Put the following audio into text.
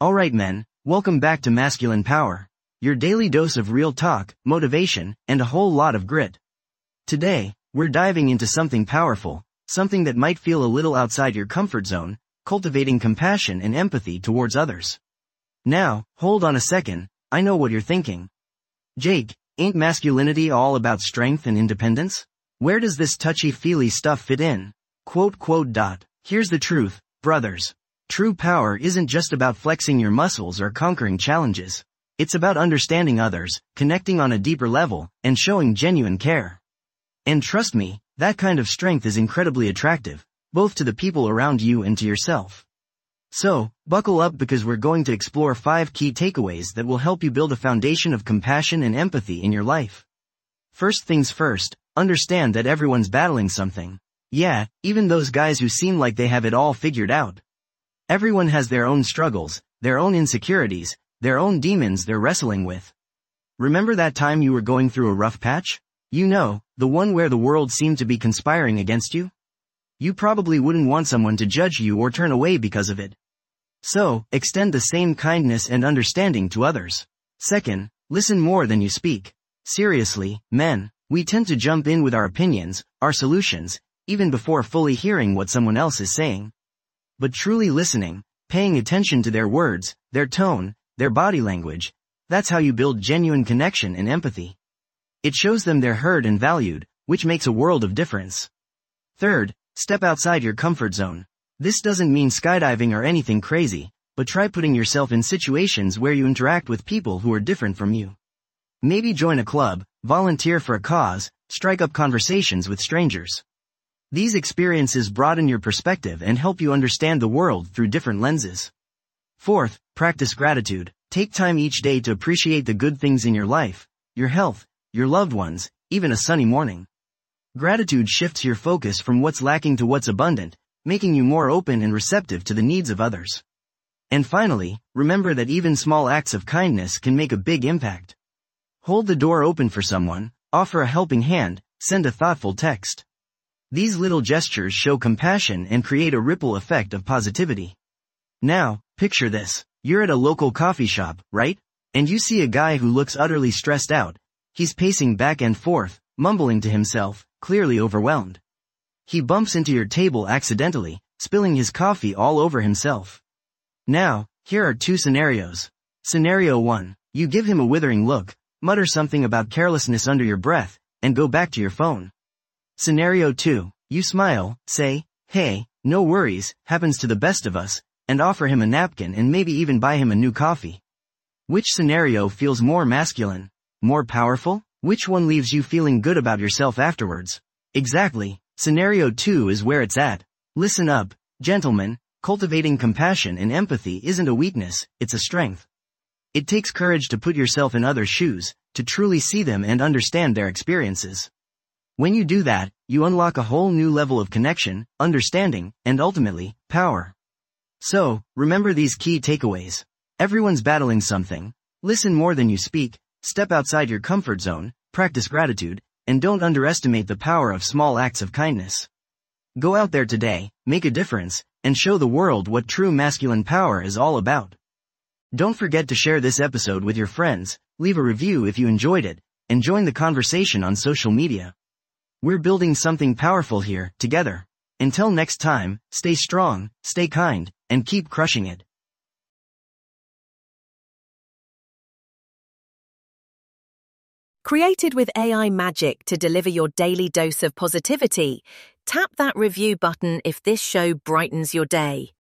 Alright men, welcome back to Masculine Power, your daily dose of real talk, motivation, and a whole lot of grit. Today, we're diving into something powerful, something that might feel a little outside your comfort zone, cultivating compassion and empathy towards others. Now, hold on a second, I know what you're thinking. Jake, ain't masculinity all about strength and independence? Where does this touchy-feely stuff fit in? Here's the truth, brothers. True power isn't just about flexing your muscles or conquering challenges. It's about understanding others, connecting on a deeper level, and showing genuine care. And trust me, that kind of strength is incredibly attractive, both to the people around you and to yourself. So, buckle up because we're going to explore 5 key takeaways that will help you build a foundation of compassion and empathy in your life. First things first, understand that everyone's battling something. Yeah, even those guys who seem like they have it all figured out. Everyone has their own struggles, their own insecurities, their own demons they're wrestling with. Remember that time you were going through a rough patch? You know, the one where the world seemed to be conspiring against you? You probably wouldn't want someone to judge you or turn away because of it. So, extend the same kindness and understanding to others. Second, listen more than you speak. Seriously, men, we tend to jump in with our opinions, our solutions, even before fully hearing what someone else is saying. But truly listening, paying attention to their words, their tone, their body language, that's how you build genuine connection and empathy. It shows them they're heard and valued, which makes a world of difference. Third, step outside your comfort zone. This doesn't mean skydiving or anything crazy, but try putting yourself in situations where you interact with people who are different from you. Maybe join a club, volunteer for a cause, strike up conversations with strangers. These experiences broaden your perspective and help you understand the world through different lenses. Fourth, practice gratitude. Take time each day to appreciate the good things in your life, your health, your loved ones, even a sunny morning. Gratitude shifts your focus from what's lacking to what's abundant, making you more open and receptive to the needs of others. And finally, remember that even small acts of kindness can make a big impact. Hold the door open for someone, offer a helping hand, send a thoughtful text. These little gestures show compassion and create a ripple effect of positivity. Now, picture this. You're at a local coffee shop, right? And you see a guy who looks utterly stressed out. He's pacing back and forth, mumbling to himself, clearly overwhelmed. He bumps into your table accidentally, spilling his coffee all over himself. Now, here are 2 scenarios. Scenario 1, you give him a withering look, mutter something about carelessness under your breath, and go back to your phone. Scenario 2, you smile, say, "Hey, no worries, happens to the best of us," and offer him a napkin and maybe even buy him a new coffee. Which scenario feels more masculine? More powerful? Which one leaves you feeling good about yourself afterwards? Exactly, scenario 2 is where it's at. Listen up, gentlemen, cultivating compassion and empathy isn't a weakness, it's a strength. It takes courage to put yourself in others' shoes, to truly see them and understand their experiences. When you do that, you unlock a whole new level of connection, understanding, and ultimately, power. So, remember these key takeaways. Everyone's battling something. Listen more than you speak, step outside your comfort zone, practice gratitude, and don't underestimate the power of small acts of kindness. Go out there today, make a difference, and show the world what true masculine power is all about. Don't forget to share this episode with your friends, leave a review if you enjoyed it, and join the conversation on social media. We're building something powerful here, together. Until next time, stay strong, stay kind, and keep crushing it. Created with AI magic to deliver your daily dose of positivity, tap that review button if this show brightens your day.